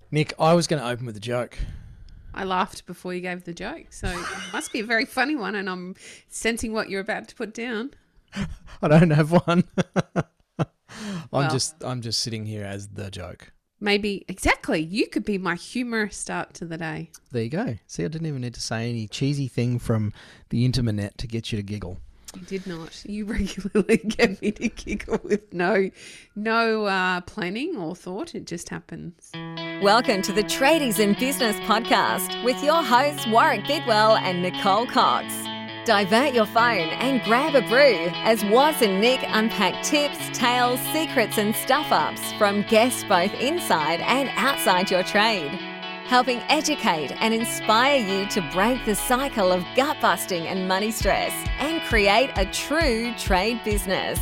Nick, I was going to open with a joke. I laughed before you gave the joke, so it must be a very funny one, and I'm sensing what you're about to put down. I don't have one. Well. I'm just sitting here as the joke. Maybe, exactly, you could be my humorous start to the day. There you go. See, I didn't even need to say any cheesy thing from the internet to get you to giggle. You did not. You regularly get me to giggle with no planning or thought. It just happens. Welcome to the Tradies in Business podcast with your hosts Warwick Bidwell and Nicole Cox. Divert your phone and grab a brew as Waz and Nick unpack tips, tales, secrets and stuff-ups from guests both inside and outside your trade, helping educate and inspire you to break the cycle of gut-busting and money stress and create a true trade business.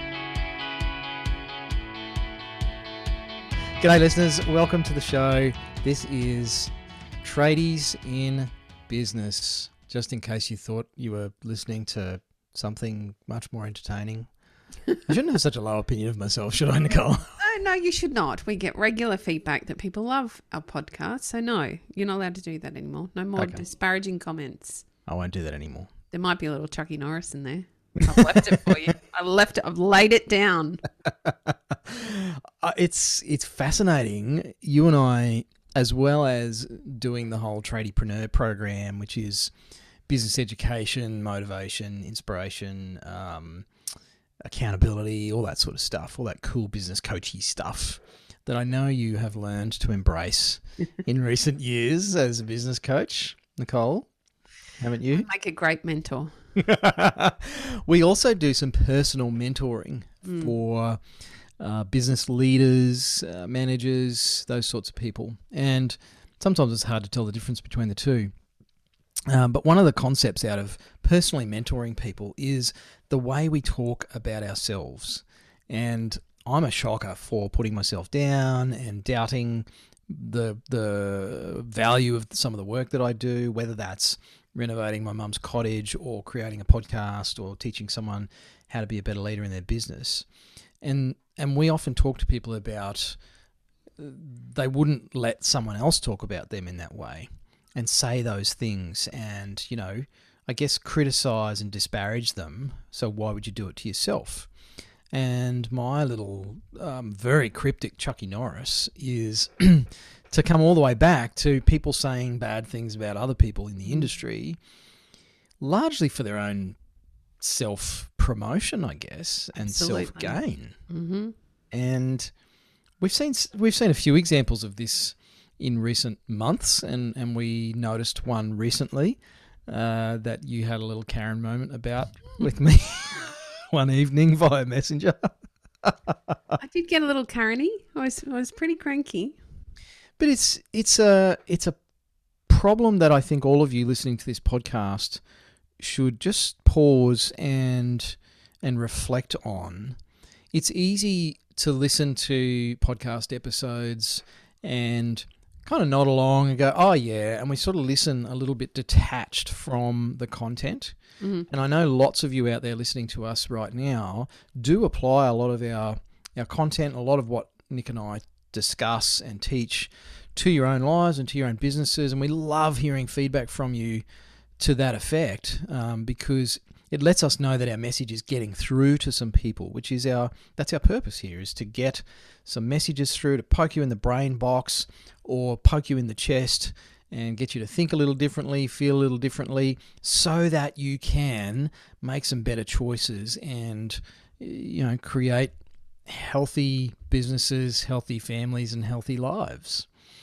G'day listeners, welcome to the show. This is Tradies in Business. Just in case you thought you were listening to something much more entertaining. I shouldn't have such a low opinion of myself, should I, Nicole? No, you should not. We get regular feedback that people love our podcast, so no, you're not allowed to do that anymore. No more disparaging comments. I won't do that anymore. There might be a little Chucky Norris in there. I've left it for you. I've laid it down. It's fascinating. You and I, as well as doing the whole Tradiepreneur program, which is business education, motivation, inspiration, accountability, all that sort of stuff, all that cool business coachy stuff that I know you have learned to embrace in recent years as a business coach, Nicole, haven't you? I make a great mentor. We also do some personal mentoring for business leaders, managers, those sorts of people. And sometimes it's hard to tell the difference between the two. But one of the concepts out of personally mentoring people is the way we talk about ourselves. And I'm a shocker for putting myself down and doubting the value of some of the work that I do, whether that's renovating my mum's cottage or creating a podcast or teaching someone how to be a better leader in their business. And we often talk to people about they wouldn't let someone else talk about them in that way and say those things and, you know, I guess criticize and disparage them. So why would you do it to yourself? And my little very cryptic Chucky Norris is to come all the way back to people saying bad things about other people in the industry, largely for their own self-promotion, I guess, and self-gain. Mm-hmm. And we've seen a few examples of this in recent months, and we noticed one recently that you had a little Karen moment about with me one evening via Messenger. I did get a little Karen-y. I was pretty cranky. But it's a problem that I think all of you listening to this podcast should just pause and reflect on. It's easy to listen to podcast episodes and kind of nod along and go, oh yeah, and we sort of listen a little bit detached from the content. Mm-hmm. And I know lots of you out there listening to us right now do apply a lot of our content, a lot of what Nick and I discuss and teach to your own lives and to your own businesses. And we love hearing feedback from you to that effect because it lets us know that our message is getting through to some people, which is that's our purpose here, is to get some messages through to poke you in the brain box or poke you in the chest and get you to think a little differently, feel a little differently, so that you can make some better choices and, you know, create healthy businesses, healthy families, and healthy lives.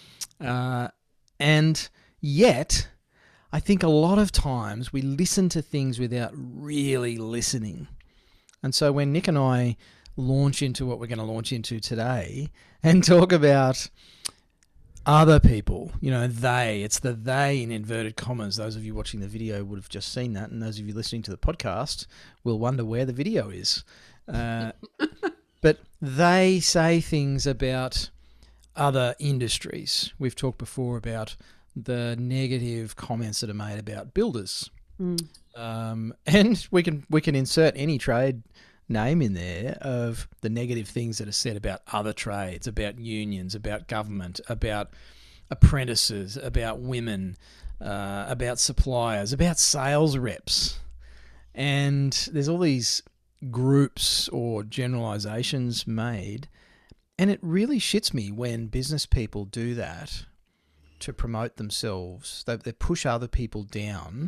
And yet, I think a lot of times we listen to things without really listening. And so when Nick and I launch into what we're going to launch into today and talk about other people, you know, it's the they in inverted commas. Those of you watching the video would have just seen that, and those of you listening to the podcast will wonder where the video is. But they say things about other industries. We've talked before about the negative comments that are made about builders. And we can insert any trade name in there of the negative things that are said about other trades, about unions, about government, about apprentices, about women, about suppliers, about sales reps. And there's all these groups or generalizations made, and it really shits me when business people do that to promote themselves. They push other people down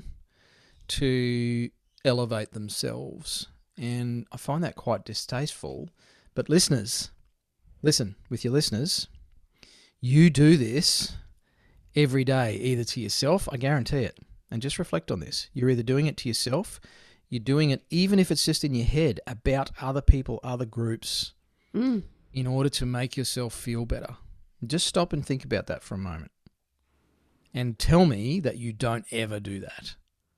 to elevate themselves, and I find that quite distasteful. But listeners, listen, with your listeners, you do this every day, either to yourself, I guarantee it, and just reflect on this. You're either doing it to yourself, you're doing it, even if it's just in your head, about other people, other groups, in order to make yourself feel better. Just stop and think about that for a moment. And tell me that you don't ever do that.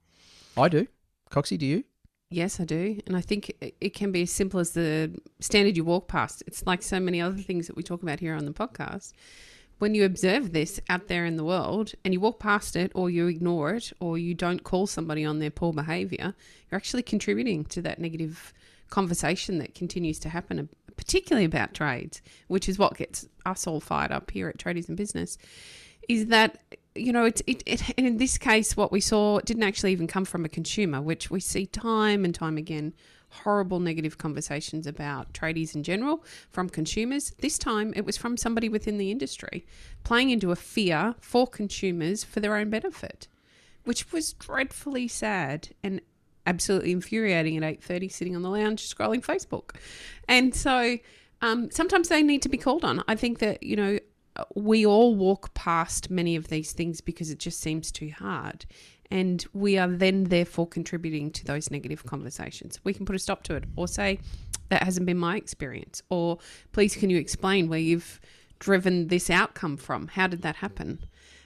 I do. Coxie, do you? Yes, I do. And I think it can be as simple as the standard you walk past. It's like so many other things that we talk about here on the podcast. When you observe this out there in the world and you walk past it, or you ignore it, or you don't call somebody on their poor behaviour, you're actually contributing to that negative conversation that continues to happen, particularly about trades, which is what gets us all fired up here at Tradies in Business, is that, you know, it in this case, what we saw didn't actually even come from a consumer, which we see time and time again, horrible negative conversations about tradies in general from consumers. This time it was from somebody within the industry, playing into a fear for consumers for their own benefit, which was dreadfully sad and absolutely infuriating at 8:30 sitting on the lounge scrolling Facebook. And so sometimes they need to be called on. I think that, you know, we all walk past many of these things because it just seems too hard. And we are then therefore contributing to those negative conversations. We can put a stop to it, or say, that hasn't been my experience, or please can you explain where you've driven this outcome from? How did that happen?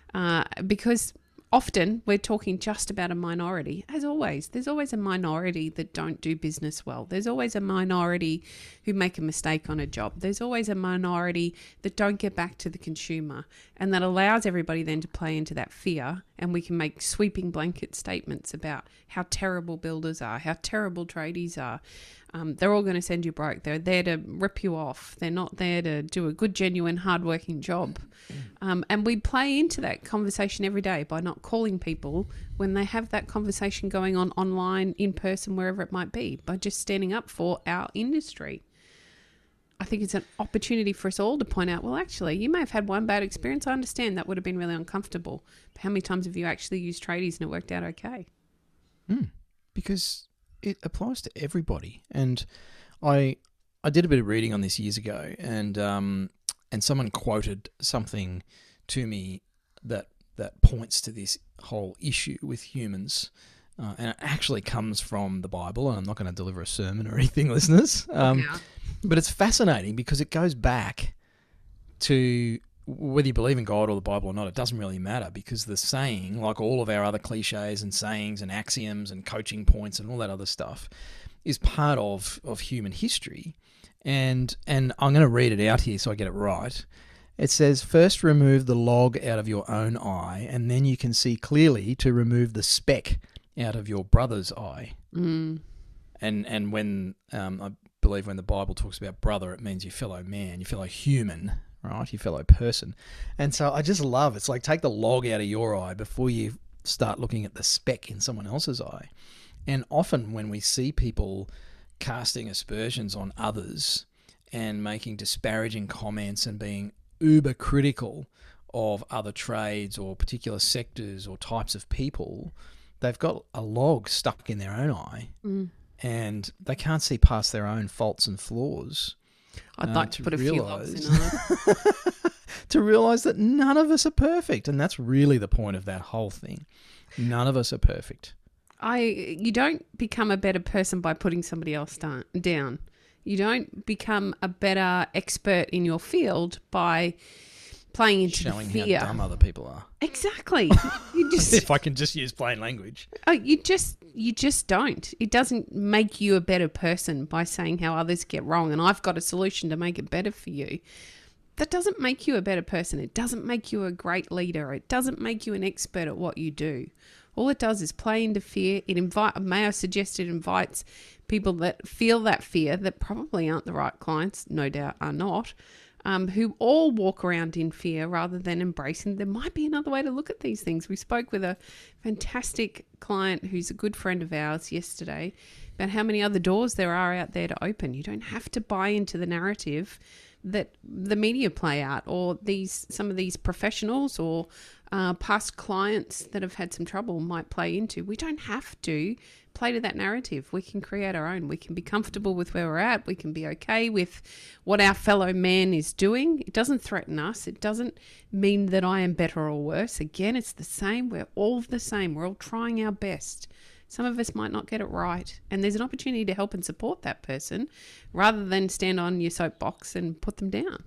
Because often we're talking just about a minority. As always, there's always a minority that don't do business well. There's always a minority who make a mistake on a job. There's always a minority that don't get back to the consumer. And that allows everybody then to play into that fear. And we can make sweeping blanket statements about how terrible builders are, how terrible tradies are. They're all going to send you broke. They're there to rip you off. They're not there to do a good, genuine, hardworking job. And we play into that conversation every day by not calling people when they have that conversation going on online, in person, wherever it might be, by just standing up for our industry. I think it's an opportunity for us all to point out, well, actually, you may have had one bad experience. I understand that would have been really uncomfortable. But how many times have you actually used tradies and it worked out okay? Because it applies to everybody. And I did a bit of reading on this years ago, and someone quoted something to me that points to this whole issue with humans. And it actually comes from the Bible, and I'm not going to deliver a sermon or anything, listeners. But it's fascinating because it goes back to whether you believe in God or the Bible or not, it doesn't really matter, because the saying, like all of our other cliches and sayings and axioms and coaching points and all that other stuff, is part of human history. And I'm going to read it out here so I get it right. It says, first remove the log out of your own eye, and then you can see clearly to remove the speck out of your brother's eye. And when I believe when the Bible talks about brother, it means your fellow man, your fellow human, right? Your fellow person. And so I just love, it's like, take the log out of your eye before you start looking at the speck in someone else's eye. And often when we see people casting aspersions on others and making disparaging comments and being uber critical of other trades or particular sectors or types of people, they've got a log stuck in their own eye and they can't see past their own faults and flaws. I'd like to put a few logs in on it. To realise that none of us are perfect. And that's really the point of that whole thing. None of us are perfect. You don't become a better person by putting somebody else down. You don't become a better expert in your field by playing into showing the fear. How dumb other people are. Exactly. You just, if I can just use plain language. You just don't. It doesn't make you a better person by saying how others get wrong and I've got a solution to make it better for you. That doesn't make you a better person. It doesn't make you a great leader. It doesn't make you an expert at what you do. All it does is play into fear. May I suggest it invites people that feel that fear, that probably aren't the right clients, no doubt are not, who all walk around in fear rather than embracing. There might be another way to look at these things. We spoke with a fantastic client who's a good friend of ours yesterday about how many other doors there are out there to open. You don't have to buy into the narrative that the media play out, or some of these professionals or past clients that have had some trouble might play into. We don't have to play to that narrative. We can create our own. We can be comfortable with where we're at. We can be okay with what our fellow man is doing. It doesn't threaten us. It doesn't mean that I am better or worse. Again, it's the same. We're all the same. We're all trying our best. Some of us might not get it right, and there's an opportunity to help and support that person rather than stand on your soapbox and put them down.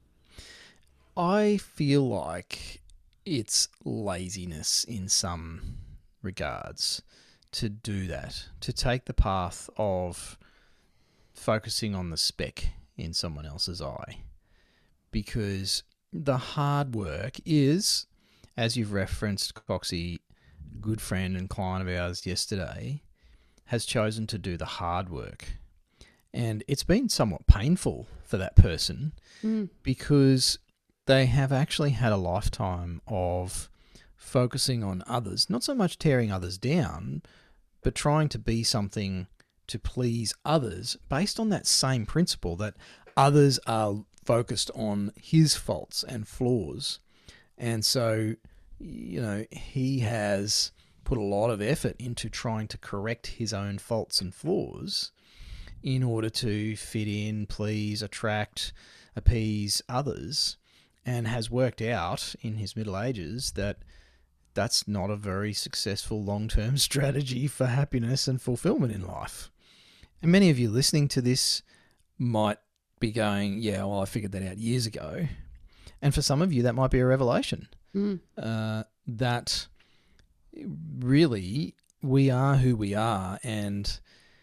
I feel like it's laziness in some regards to do that, to take the path of focusing on the speck in someone else's eye, because the hard work is, as you've referenced, Coxie, good friend and client of ours yesterday, has chosen to do the hard work. And it's been somewhat painful for that person because they have actually had a lifetime of focusing on others, not so much tearing others down, but trying to be something to please others based on that same principle that others are focused on his faults and flaws. And so, he has put a lot of effort into trying to correct his own faults and flaws in order to fit in, please, attract, appease others, and has worked out in his middle ages that that's not a very successful long-term strategy for happiness and fulfillment in life. And many of you listening to this might be going, yeah, well, I figured that out years ago. And for some of you, that might be a revelation. That really we are who we are. And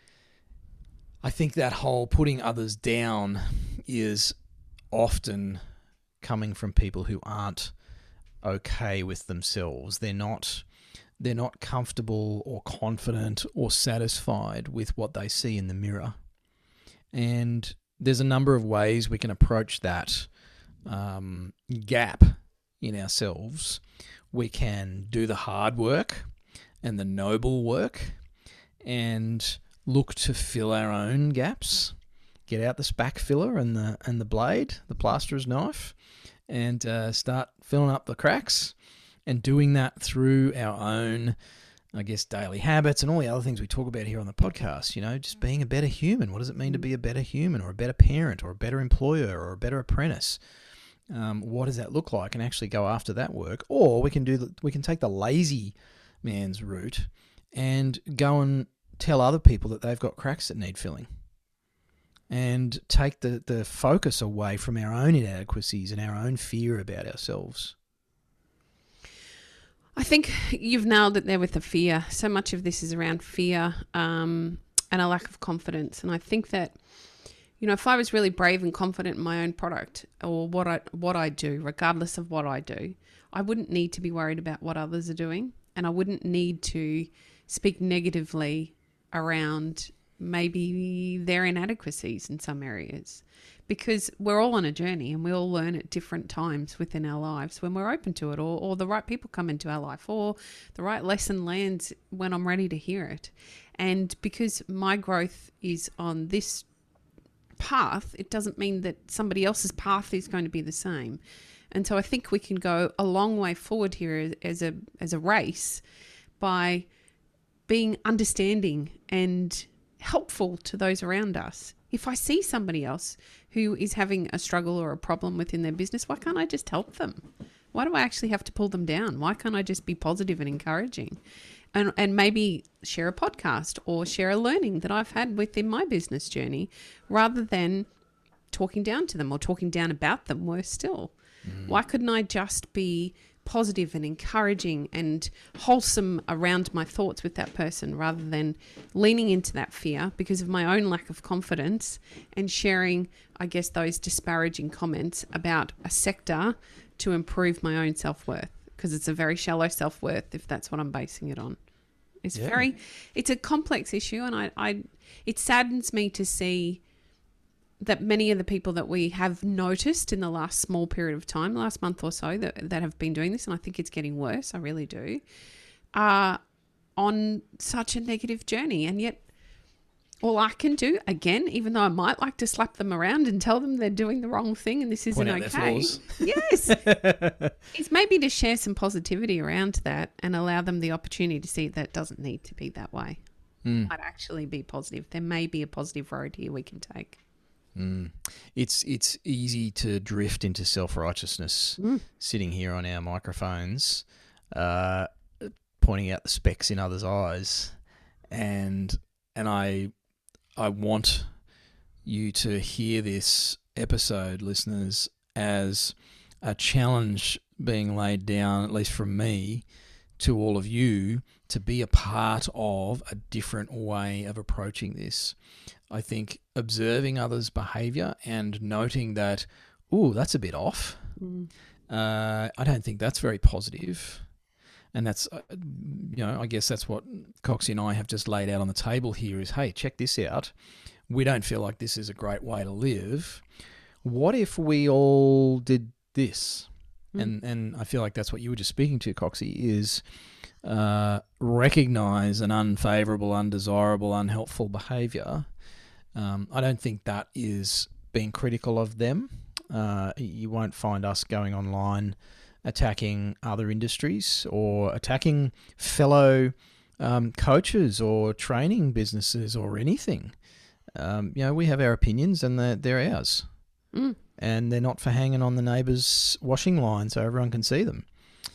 I think that whole putting others down is often coming from people who aren't okay with themselves. They're not comfortable or confident or satisfied with what they see in the mirror. And there's a number of ways we can approach that gap in ourselves. We can do the hard work and the noble work and look to fill our own gaps. Get out the spack filler and the blade, the plasterer's knife, and start filling up the cracks, and doing that through our own, I guess, daily habits and all the other things we talk about here on the podcast. Just being a better human. What does it mean to be a better human, or a better parent, or a better employer, or a better apprentice? What does that look like? And actually go after that work. Or we can take the lazy man's route and go and tell other people that they've got cracks that need filling, and take the focus away from our own inadequacies and our own fear about ourselves. I think you've nailed it there with the fear. So much of this is around fear and a lack of confidence. And I think that, if I was really brave and confident in my own product or what I do, regardless of what I do, I wouldn't need to be worried about what others are doing, and I wouldn't need to speak negatively around maybe their inadequacies in some areas, because we're all on a journey and we all learn at different times within our lives when we're open to it, or the right people come into our life, or the right lesson lands when I'm ready to hear it. And because my growth is on this path, it doesn't mean that somebody else's path is going to be the same. And so I think we can go a long way forward here as a race by being understanding and helpful to those around us. If I see somebody else who is having a struggle or a problem within their business, why can't I just help them? Why do I actually have to pull them down? Why can't I just be positive and encouraging? And maybe share a podcast or share a learning that I've had within my business journey, rather than talking down to them or talking down about them, worse still. Why couldn't I just be positive and encouraging and wholesome around my thoughts with that person, rather than leaning into that fear because of my own lack of confidence and sharing, I guess, those disparaging comments about a sector to improve my own self-worth? because it's a very shallow self-worth if that's what I'm basing it on. It's Yeah. it's a complex issue, and it saddens me to see that many of the people that we have noticed in the last small period of time, last month or so, that have been doing this, and I think it's getting worse, I really do, are on such a negative journey. And yet all I can do, again, even though I might like to slap them around and tell them they're doing the wrong thing and this isn't Point out their okay, flaws. yes, is maybe to share some positivity around that and allow them the opportunity to see that it doesn't need to be that way. Might actually be positive. There may be a positive road here we can take. It's easy to drift into self-righteousness sitting here on our microphones, pointing out the specks in others' eyes, and I want you to hear this episode, listeners, as a challenge being laid down, at least from me, to all of you to be a part of a different way of approaching this. I think observing others' behaviour and noting that, ooh, that's a bit off. I don't think that's very positive. And that's, I guess that's what Coxie and I have just laid out on the table here is, hey, check this out. We don't feel like this is a great way to live. What if we all did this? And I feel like that's what you were just speaking to, Coxie, is recognise an unfavourable, undesirable, unhelpful behaviour. I don't think that is being critical of them. You won't find us going online attacking other industries or attacking fellow coaches or training businesses or anything. We have our opinions and they're ours. And they're not for hanging on the neighbour's washing line so everyone can see them.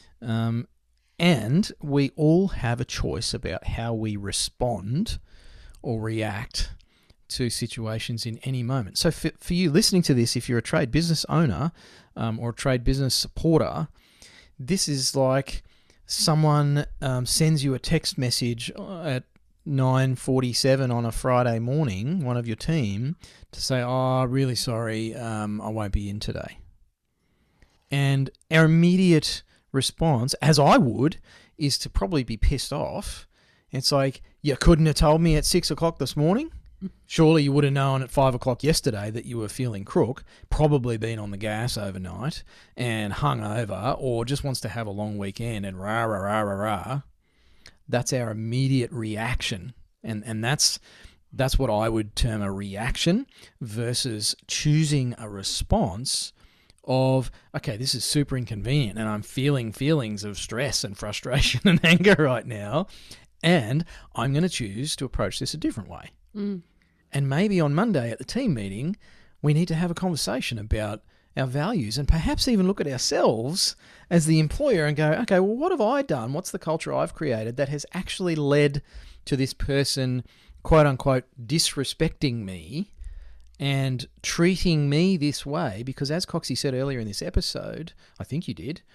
And we all have a choice about how we respond or react to situations in any moment. So for you listening to this, if you're a trade business owner or a trade business supporter, this is like someone sends you a text message at 9:47 on a Friday morning, one of your team, to say, oh, really sorry, I won't be in today. And our immediate response, as I would, is to probably be pissed off. It's like, you couldn't have told me at 6 o'clock this morning? Surely you would have known at 5 o'clock yesterday that you were feeling crook, probably been on the gas overnight and hung over, or just wants to have a long weekend and rah, rah, rah, rah, rah. That's our immediate reaction. And that's what I would term a reaction versus choosing a response of, okay, this is super inconvenient and I'm feeling feelings of stress and frustration and anger right now, and I'm going to choose to approach this a different way. And maybe on Monday at the team meeting, we need to have a conversation about our values and perhaps even look at ourselves as the employer and go, okay, well, what have I done? What's the culture I've created that has actually led to this person, quote unquote, disrespecting me and treating me this way? Because as Coxie said earlier in this episode, I think you did,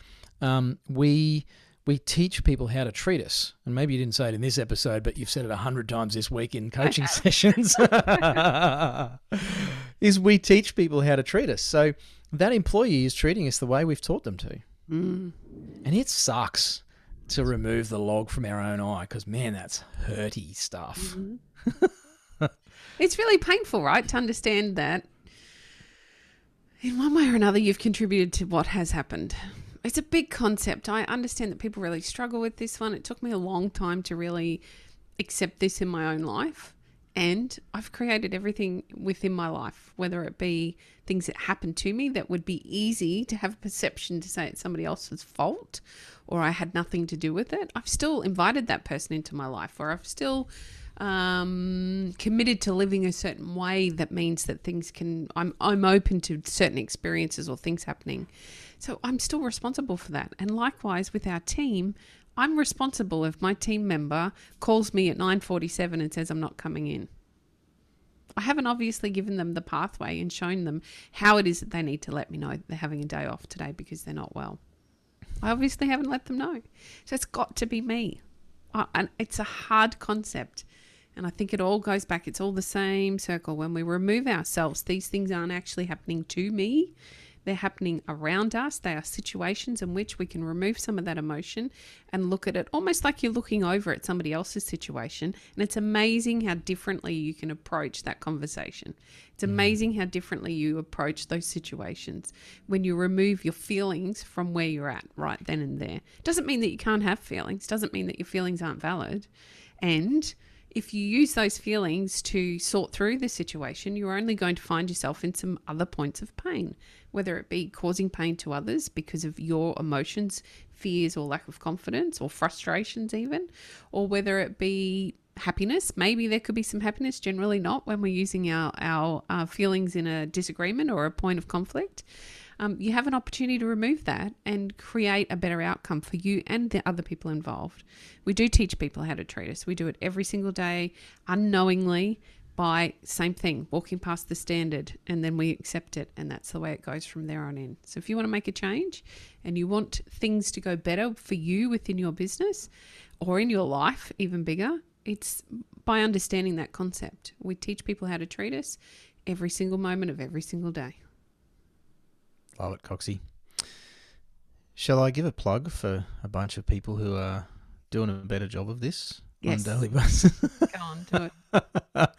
we teach people how to treat us. And maybe you didn't say it in this episode, but you've said it 100 times this week in coaching sessions, is we teach people how to treat us. So that employee is treating us the way we've taught them to. And it sucks to remove the log from our own eye because, man, that's hurty stuff. It's really painful, right, to understand that in one way or another you've contributed to what has happened. It's a big concept. I understand that people really struggle with this one. It took me a long time to really accept this in my own life. And I've created everything within my life, whether it be things that happen to me that would be easy to have a perception to say it's somebody else's fault or I had nothing to do with it. I've still invited that person into my life, or I've still committed to living a certain way that means that things can, I'm open to certain experiences or things happening. So I'm still responsible for that. And likewise with our team, I'm responsible if my team member calls me at 9:47 and says I'm not coming in. I haven't obviously given them the pathway and shown them how it is that they need to let me know they're having a day off today because they're not well. I obviously haven't let them know. So it's got to be me. And it's a hard concept. And I think it all goes back. It's all the same circle. When we remove ourselves, these things aren't actually happening to me. They're happening around us. They are situations in which we can remove some of that emotion and look at it almost like you're looking over at somebody else's situation. And it's amazing how differently you can approach that conversation. It's amazing how differently you approach those situations when you remove your feelings from where you're at right then and there. Doesn't mean that you can't have feelings. Doesn't mean that your feelings aren't valid. And if you use those feelings to sort through the situation, you're only going to find yourself in some other points of pain, whether it be causing pain to others because of your emotions, fears, or lack of confidence, or frustrations even, or whether it be happiness. Maybe there could be some happiness, generally not when we're using our feelings in a disagreement or a point of conflict. You have an opportunity to remove that and create a better outcome for you and the other people involved. We do teach people how to treat us. We do it every single day, unknowingly, by same thing, walking past the standard, and then we accept it, and that's the way it goes from there on in. So if you want to make a change and you want things to go better for you within your business or in your life, even bigger, it's by understanding that concept. We teach people how to treat us every single moment of every single day. Love it, Coxie. Shall I give a plug for a bunch of people who are doing a better job of this on a daily basis? Go on, do it.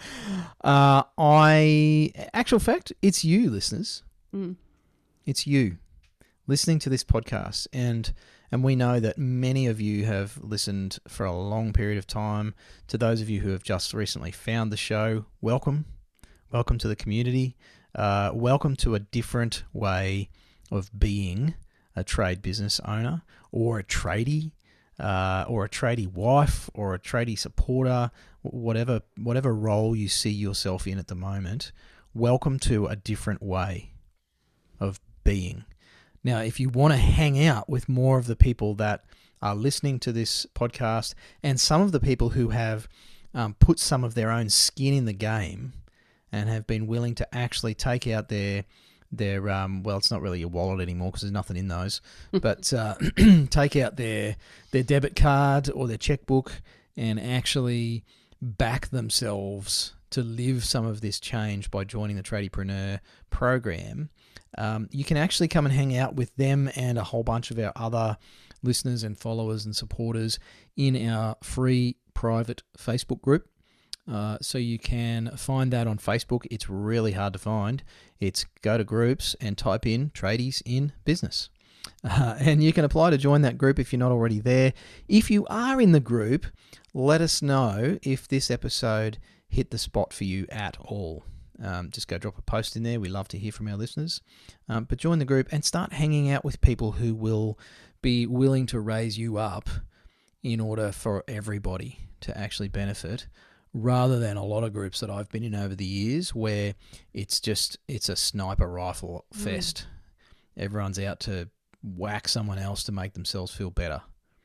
Actual fact, it's you, listeners. It's you listening to this podcast, and we know that many of you have listened for a long period of time. To those of you who have just recently found the show, welcome to the community. Welcome to a different way of being a trade business owner, or a tradie, or a tradie wife, or a tradie supporter, whatever role you see yourself in at the moment. Welcome to a different way of being. Now, if you want to hang out with more of the people that are listening to this podcast, and some of the people who have put some of their own skin in the game and have been willing to actually take out their well, it's not really your wallet anymore because there's nothing in those, but take out their debit card or their checkbook and actually back themselves to live some of this change by joining the Tradiepreneur program. You can actually come and hang out with them and a whole bunch of our other listeners and followers and supporters in our free private Facebook group. So you can find that on Facebook. It's really hard to find. It's go to groups and type in Tradies in Business. And you can apply to join that group if you're not already there. If you are in the group, let us know if this episode hit the spot for you at all. Just go drop a post in there. We love to hear from our listeners. But join the group and start hanging out with people who will be willing to raise you up in order for everybody to actually benefit, rather than a lot of groups that I've been in over the years where it's a sniper rifle fest. Everyone's out to whack someone else to make themselves feel better.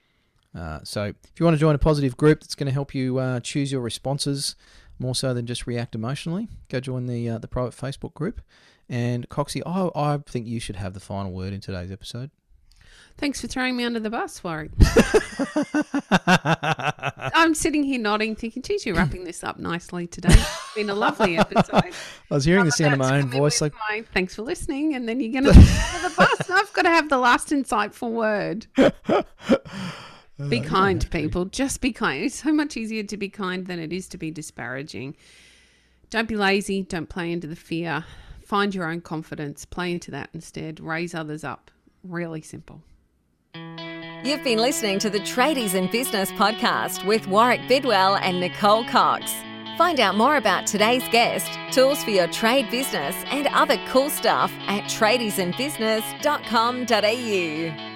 So if you want to join a positive group that's going to help you choose your responses more so than just react emotionally, go join the private Facebook group. And Coxie, I think you should have the final word in today's episode. Thanks for throwing me under the bus, Warwick. I'm sitting here nodding, thinking, geez, you're wrapping this up nicely today. It's been a lovely episode. I was hearing the sound of my own voice. Thanks for listening, and then you're going to throw under the bus. I've got to have the last insightful word. Be kind, people. Just be kind. It's so much easier to be kind than it is to be disparaging. Don't be lazy. Don't play into the fear. Find your own confidence. Play into that instead. Raise others up. Really simple. You've been listening to the Tradies in Business podcast with Warwick Bidwell and Nicole Cox. Find out more about today's guest, tools for your trade business, and other cool stuff at tradiesinbusiness.com.au.